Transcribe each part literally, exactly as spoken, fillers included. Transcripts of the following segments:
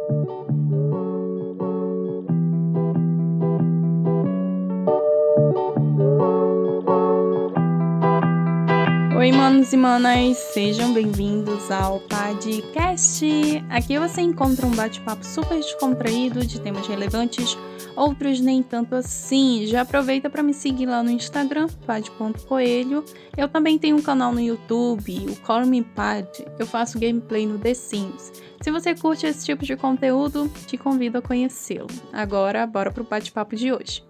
Oi, manos e manas, sejam bem-vindos ao podcast. Aqui você encontra um bate-papo super descontraído de temas relevantes, outros nem tanto assim. Já aproveita para me seguir lá no Instagram, pad ponto coelho. Eu também tenho um canal no YouTube, o Call Me Pad. Eu faço gameplay no The Sims. Se você curte esse tipo de conteúdo, te convido a conhecê-lo. Agora, bora pro bate-papo de hoje.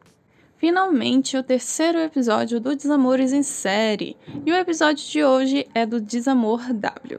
Finalmente, o terceiro episódio do Desamores em Série, e o episódio de hoje é do Desamor W.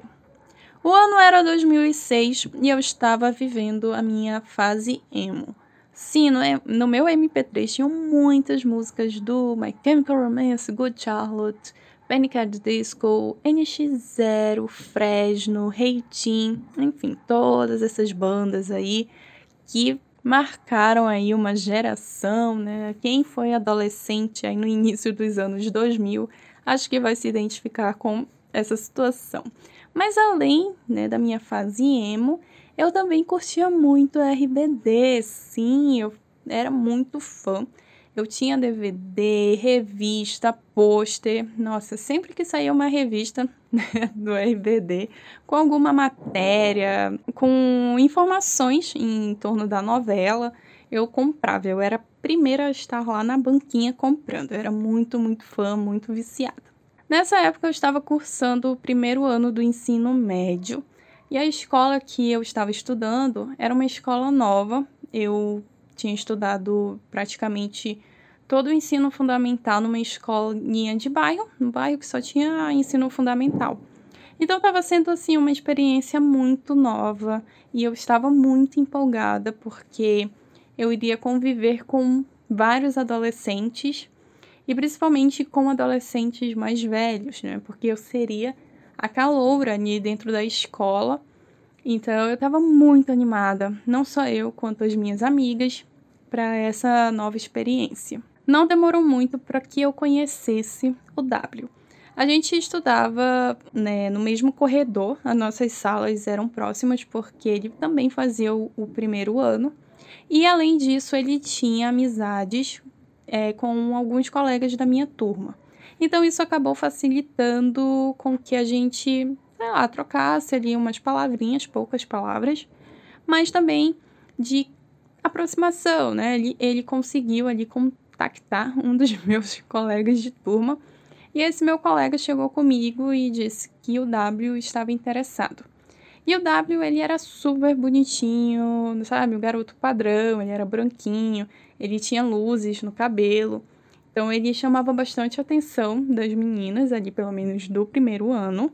O ano era dois mil e seis e eu estava vivendo a minha fase emo. Sim, no, no meu M P três tinham muitas músicas do My Chemical Romance, Good Charlotte, Panic! At the Disco, N X Zero, Fresno, Heitin, enfim, todas essas bandas aí que marcaram aí uma geração, né? Quem foi adolescente aí no início dos anos dois mil, acho que vai se identificar com essa situação. Mas além, né, da minha fase emo, eu também curtia muito R B D, sim, eu era muito fã. Eu tinha D V D, revista, pôster. Nossa, sempre que saía uma revista, né, do R B D, com alguma matéria, com informações em torno da novela, eu comprava. Eu era a primeira a estar lá na banquinha comprando. Eu era muito, muito fã, muito viciada. Nessa época eu estava cursando o primeiro ano do ensino médio. E a escola que eu estava estudando era uma escola nova. Eu tinha estudado praticamente todo o ensino fundamental numa escolinha de bairro, um bairro que só tinha ensino fundamental. Então estava sendo assim uma experiência muito nova e eu estava muito empolgada porque eu iria conviver com vários adolescentes e principalmente com adolescentes mais velhos, né? Porque eu seria a caloura ali dentro da escola. Então eu estava muito animada, não só eu quanto as minhas amigas, para essa nova experiência. Não demorou muito para que eu conhecesse o W. A gente estudava, né, no mesmo corredor, as nossas salas eram próximas porque ele também fazia o, o primeiro ano. E além disso, ele tinha amizades é, com alguns colegas da minha turma. Então isso acabou facilitando com que a gente, sei lá, trocasse ali umas palavrinhas, poucas palavras, mas também de aproximação, né? Ele, ele conseguiu ali contactar um dos meus colegas de turma e esse meu colega chegou comigo e disse que o W estava interessado. E o W, ele era super bonitinho, sabe? O garoto padrão, ele era branquinho, ele tinha luzes no cabelo. Então, ele chamava bastante a atenção das meninas, ali pelo menos do primeiro ano.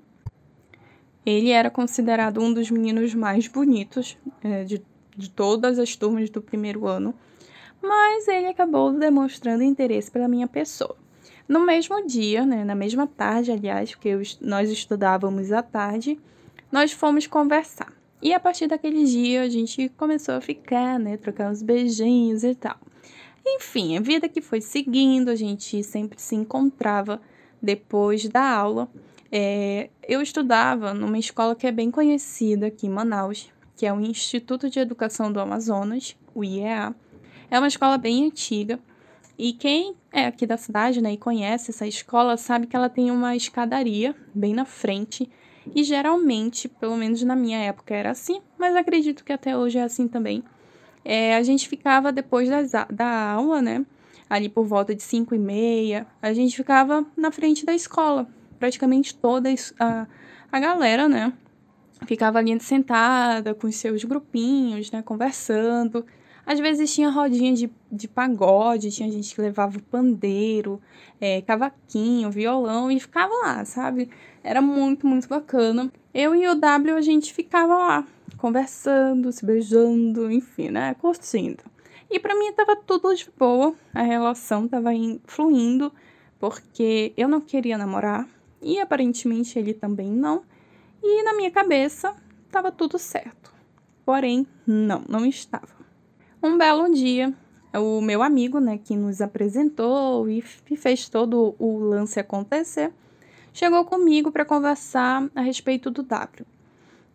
Ele era considerado um dos meninos mais bonitos é, de, de todas as turmas do primeiro ano. Mas ele acabou demonstrando interesse pela minha pessoa. No mesmo dia, né, na mesma tarde, aliás, porque eu, nós estudávamos à tarde, nós fomos conversar. E a partir daquele dia, a gente começou a ficar, né, trocar uns beijinhos e tal. Enfim, a vida que foi seguindo, a gente sempre se encontrava depois da aula. É, eu estudava numa escola que é bem conhecida aqui em Manaus, que é o Instituto de Educação do Amazonas, o I E A. É uma escola bem antiga. E quem é aqui da cidade, né, e conhece essa escola, sabe que ela tem uma escadaria bem na frente. E geralmente, pelo menos na minha época era assim, mas acredito que até hoje é assim também. É, a gente ficava depois das, da aula, né, ali por volta de cinco e meia, a gente ficava na frente da escola. Praticamente toda a, a galera, né, ficava ali sentada com os seus grupinhos, né, conversando. Às vezes tinha rodinha de, de pagode, tinha gente que levava pandeiro, é, cavaquinho, violão e ficava lá, sabe? Era muito, muito bacana. Eu e o W, a gente ficava lá, conversando, se beijando, enfim, né? Curtindo. E pra mim tava tudo de boa, a relação tava fluindo, porque eu não queria namorar e aparentemente ele também não. E na minha cabeça tava tudo certo. Porém, não, não estava. Um belo dia, o meu amigo, né, que nos apresentou e fez todo o lance acontecer, chegou comigo para conversar a respeito do W.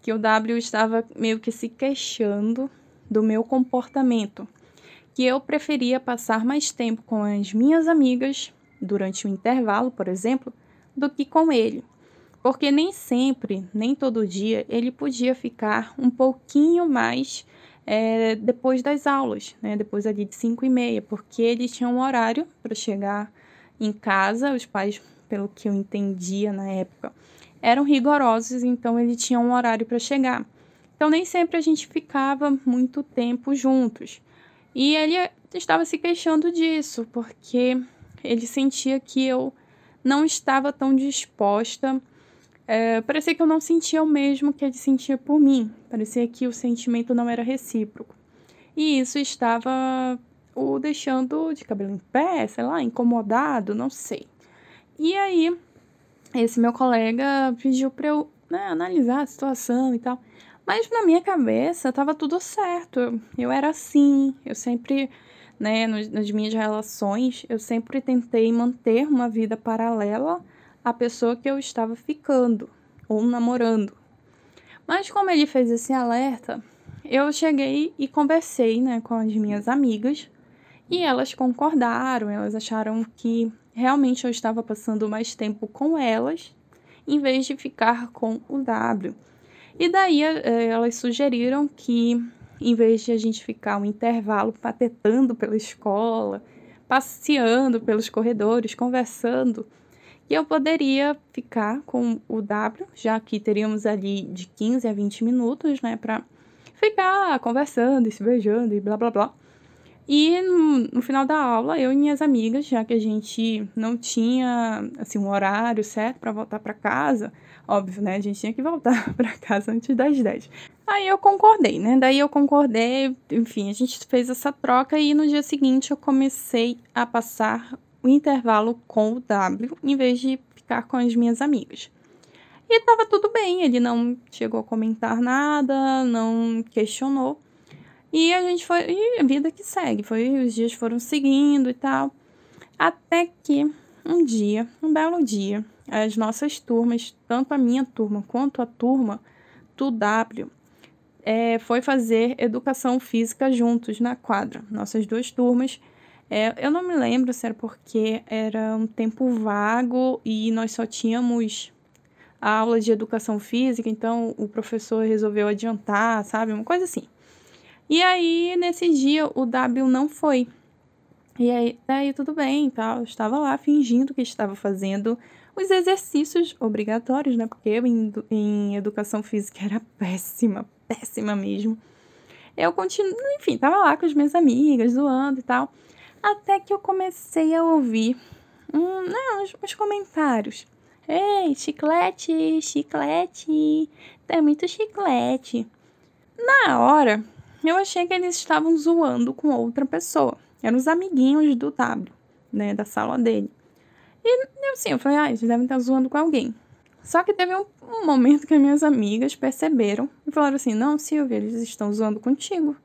que o W estava meio que se queixando do meu comportamento, que eu preferia passar mais tempo com as minhas amigas durante o intervalo, por exemplo, do que com ele. Porque nem sempre, nem todo dia, ele podia ficar um pouquinho mais é, depois das aulas, né? Depois ali de cinco e meia, porque ele tinha um horário para chegar em casa. Os pais, pelo que eu entendia na época, eram rigorosos, então ele tinha um horário para chegar. Então nem sempre a gente ficava muito tempo juntos. E ele estava se queixando disso, porque ele sentia que eu não estava tão disposta. É, parecia que eu não sentia o mesmo que ele sentia por mim. Parecia que o sentimento não era recíproco. E isso estava o deixando de cabelo em pé, sei lá, incomodado, não sei. E aí, esse meu colega pediu para eu, né, analisar a situação e tal. Mas na minha cabeça estava tudo certo. Eu, eu era assim, eu sempre, né, nos, nas minhas relações, eu sempre tentei manter uma vida paralela à pessoa que eu estava ficando ou namorando. Mas como ele fez esse alerta, eu cheguei e conversei, né, com as minhas amigas e elas concordaram, elas acharam que realmente eu estava passando mais tempo com elas em vez de ficar com o W. E daí eh, elas sugeriram que, em vez de a gente ficar um intervalo patetando pela escola, passeando pelos corredores, conversando, que eu poderia ficar com o W, já que teríamos ali de quinze a vinte minutos, né, para ficar conversando e se beijando e blá blá blá. E no, no final da aula, eu e minhas amigas, já que a gente não tinha assim um horário certo para voltar para casa, óbvio, né, a gente tinha que voltar para casa antes das dez. Aí eu concordei, né? Daí eu concordei, enfim, a gente fez essa troca e no dia seguinte eu comecei a passar o intervalo com o W, em vez de ficar com as minhas amigas. E tava tudo bem, ele não chegou a comentar nada, não questionou. E a gente foi, e a vida que segue, foi, os dias foram seguindo e tal. Até que um dia, um belo dia, as nossas turmas, tanto a minha turma quanto a turma do W, é, foi fazer educação física juntos na quadra. Nossas duas turmas. É, eu não me lembro se era porque era um tempo vago e nós só tínhamos a aula de educação física, então o professor resolveu adiantar, sabe? Uma coisa assim. E aí, nesse dia, o W não foi. E aí, daí tudo bem, tal. Eu estava lá fingindo que estava fazendo os exercícios obrigatórios, né? Porque eu em, em educação física era péssima, péssima mesmo. Eu continuo, enfim, tava lá com as minhas amigas, zoando e tal. Até que eu comecei a ouvir um, né, uns, uns comentários. Ei, chiclete, chiclete, tem muito chiclete. Na hora, eu achei que eles estavam zoando com outra pessoa. Eram os amiguinhos do W, né, da sala dele. E assim, eu falei, ah, eles devem estar zoando com alguém. Só que teve um, um momento que as minhas amigas perceberam e falaram assim, não, Silvia, eles estão zoando contigo.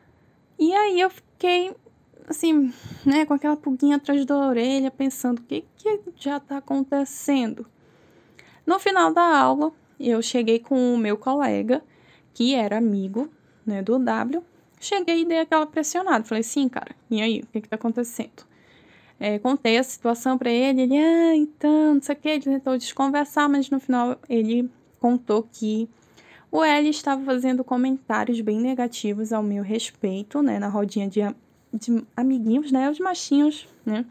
E aí eu fiquei, assim, né, com aquela pulguinha atrás da orelha, pensando, o que, que já tá acontecendo? No final da aula, eu cheguei com o meu colega, que era amigo, né, do W. Cheguei e dei aquela pressionada. Falei, sim, cara, e aí, o que que tá acontecendo? É, contei a situação pra ele, ele, ah, então, não sei o que, ele tentou desconversar, mas no final ele contou que o L estava fazendo comentários bem negativos ao meu respeito, né, na rodinha de, de amiguinhos, né, os machinhos, né,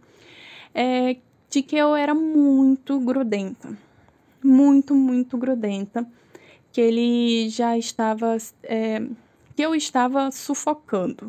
é, de que eu era muito grudenta, muito, muito grudenta, que ele já estava, é, que eu estava sufocando,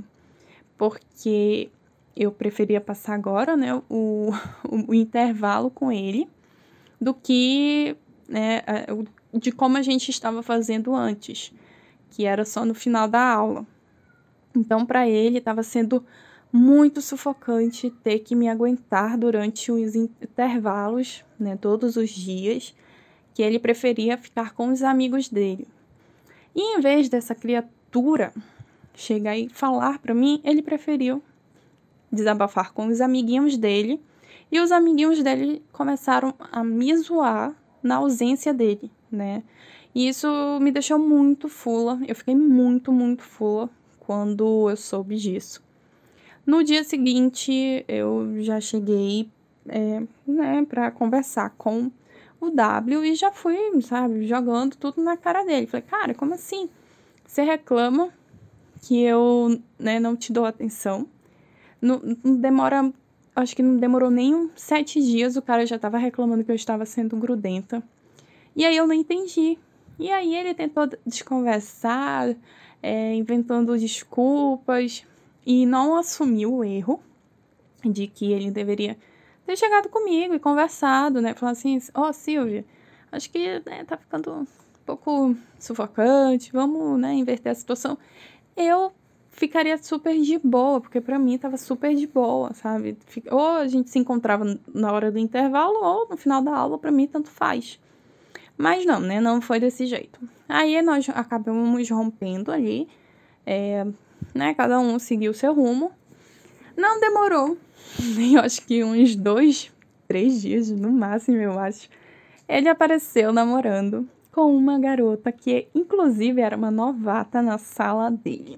porque eu preferia passar agora, né, o, o, o intervalo com ele, do que, né, de como a gente estava fazendo antes, que era só no final da aula. Então, para ele, estava sendo muito sufocante ter que me aguentar durante os intervalos, né, todos os dias, que ele preferia ficar com os amigos dele. E em vez dessa criatura chegar e falar para mim, ele preferiu desabafar com os amiguinhos dele, e os amiguinhos dele começaram a me zoar na ausência dele, né? E isso me deixou muito fula, eu fiquei muito, muito fula quando eu soube disso. No dia seguinte, eu já cheguei, eh, né, pra conversar com o W e já fui, sabe, jogando tudo na cara dele. Falei: "Cara, como assim? Você reclama que eu, né, não te dou atenção, não não demora acho que não demorou nem uns sete dias, o cara já estava reclamando que eu estava sendo grudenta. E aí eu não entendi. E aí ele tentou desconversar, eh, inventando desculpas e não assumiu o erro de que ele deveria ter chegado comigo e conversado, né, falar assim: "Ó, Silvia, acho que, né, tá ficando um pouco sufocante, vamos, né, inverter a situação". Eu ficaria super de boa, porque pra mim estava super de boa, sabe. Fi ou a gente se encontrava n na hora do intervalo ou no final da aula, pra mim tanto faz. Mas não, né, não foi desse jeito. Aí nós acabamos rompendo ali, eh, né, cada um seguiu o seu rumo. Não demorou, nem eu acho que uns dois, três dias no máximo, eu acho, ele apareceu namorando com uma garota que inclusive era uma novata na sala dele.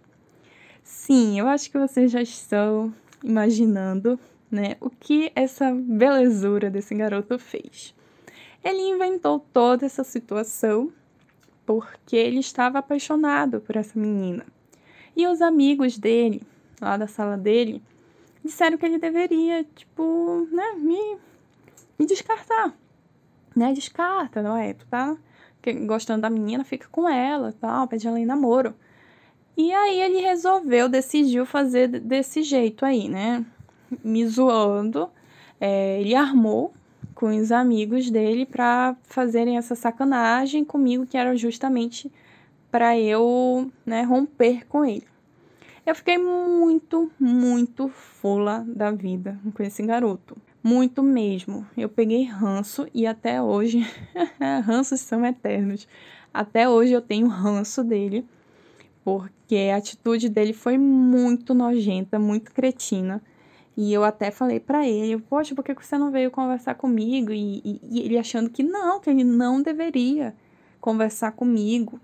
Sim, eu acho que vocês já estão imaginando, né, o que essa belezura desse garoto fez. Ele inventou toda essa situação, porque ele estava apaixonado por essa menina. E os amigos dele, lá da sala dele, disseram que ele deveria, tipo, né, me me descartar, né, descarta, não é, tu tá que gostando da menina, fica com ela, tal, pede ela em namoro. E aí ele resolveu, decidiu fazer d desse jeito aí, né, me zoando, eh, ele armou com os amigos dele pra fazerem essa sacanagem comigo, que era justamente pra eu, né, romper com ele. Eu fiquei muito, muito fula da vida com esse garoto, muito mesmo. Eu peguei ranço e até hoje ranços são eternos. Até hoje eu tenho ranço dele, porque a atitude dele foi muito nojenta, muito cretina. E eu até falei pra ele: "Poxa, por que que você não veio conversar comigo?" E e e ele achando que não, que ele não deveria conversar comigo.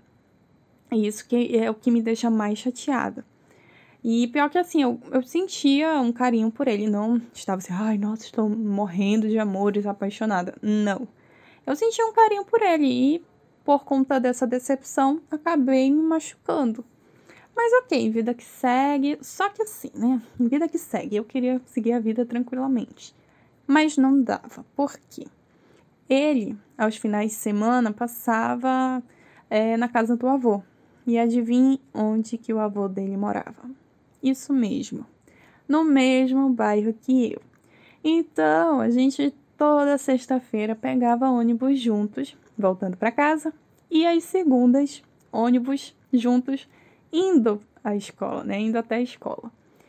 E isso que é o que me deixa mais chateada. E pior que assim, eu eu sentia um carinho por ele, não estava assim: "Ai, nossa, estou morrendo de amores, apaixonada", não. Eu sentia um carinho por ele e, por conta dessa decepção, acabei me machucando. Mas ok, vida que segue. Só que assim, né, vida que segue, eu queria seguir a vida tranquilamente, mas não dava. Por quê? Ele, aos finais de semana, passava, eh, na casa do avô. E adivinhe onde que o avô dele morava? Isso mesmo, no mesmo bairro que eu. Então, a gente toda sexta-feira pegava ônibus juntos, voltando pra casa, e às segundas, ônibus juntos, indo à escola, né, indo até a escola.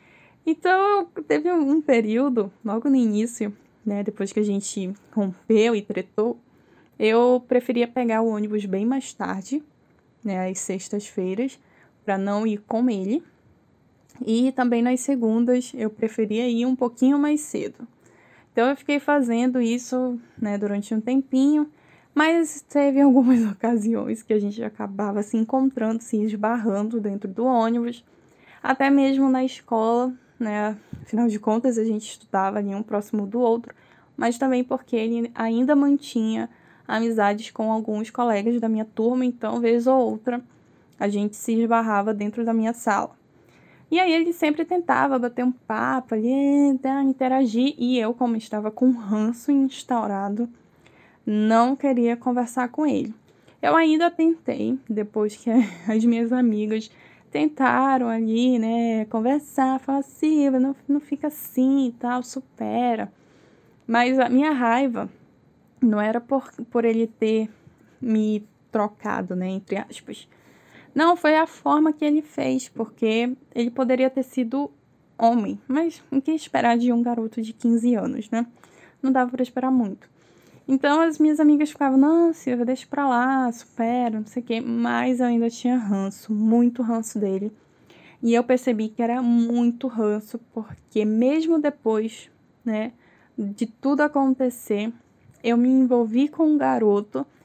Então, teve um período, logo no início, né, depois que a gente rompeu e tretou, eu preferia pegar o ônibus bem mais tarde, né, às sextas-feiras, pra não ir com ele. E também nas segundas eu preferia ir um pouquinho mais cedo. Então eu fiquei fazendo isso, né, durante um tempinho, mas teve algumas ocasiões que a gente acabava se encontrando, se esbarrando dentro do ônibus, até mesmo na escola, né, afinal de contas a gente estudava ali um próximo do outro, mas também porque ele ainda mantinha amizades com alguns colegas da minha turma, então vez ou outra a gente se esbarrava dentro da minha sala. E aí ele sempre tentava bater um papo ali, tá, interagir, e eu, como estava com ranço instaurado, não queria conversar com ele. Eu ainda tentei, depois que as minhas amigas tentaram ali, né, conversar, falar: "Silvia, não não fica assim e tal, supera". Mas a minha raiva não era por por ele ter me trocado, né, entre aspas. Não, foi a forma que ele fez, porque ele poderia ter sido homem, mas o que esperar de um garoto de quinze anos, né? Não dava pra esperar muito. Então as minhas amigas ficavam: "Não, Silvia, deixa pra lá, supera, não sei o quê", mas eu ainda tinha ranço, muito ranço dele. E eu percebi que era muito ranço, porque mesmo depois, né, de tudo acontecer, eu me envolvi com um garoto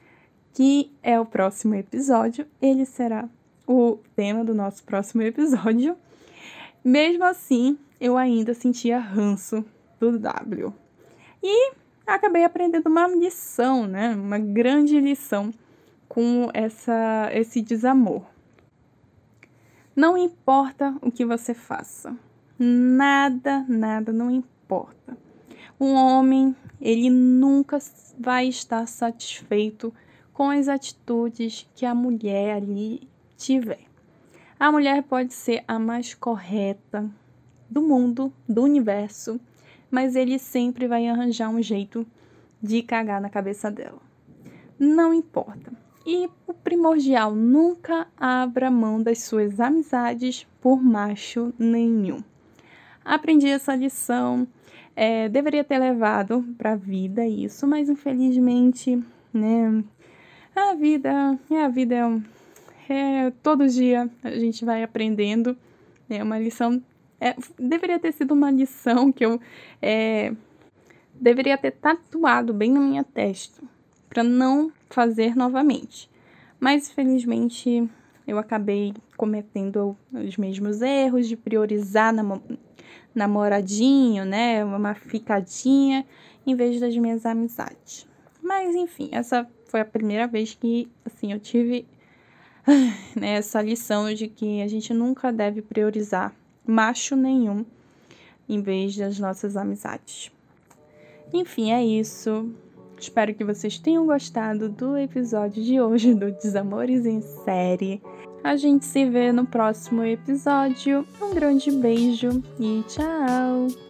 que é o próximo episódio. Ele será o tema do nosso próximo episódio. Mesmo assim, eu ainda sentia ranço do W. E acabei aprendendo uma lição, né? Uma grande lição com essa, esse desamor. Não importa o que você faça. Nada, nada, não importa. Um homem, ele nunca vai estar satisfeito com as atitudes que a mulher ali tiver. A mulher pode ser a mais correta do mundo, do universo, mas ele sempre vai arranjar um jeito de cagar na cabeça dela. Não importa. E o primordial, nunca abra mão das suas amizades por macho nenhum. Aprendi essa lição, é, deveria ter levado para a vida isso, mas infelizmente, né, a vida, é a vida é um... É, todo dia a gente vai aprendendo, é uma lição, é, deveria ter sido uma lição que eu é, deveria ter tatuado bem na minha testa, para não fazer novamente. Mas, felizmente, eu acabei cometendo os mesmos erros de priorizar nam- namoradinho, né, uma ficadinha, em vez das minhas amizades. Mas, enfim, essa foi a primeira vez que, assim, eu tive... né, essa lição de que a gente nunca deve priorizar macho nenhum em vez das nossas amizades. Enfim, é isso. Espero que vocês tenham gostado do episódio de hoje do Desamores em Série. A gente se vê no próximo episódio. Um grande beijo e tchau!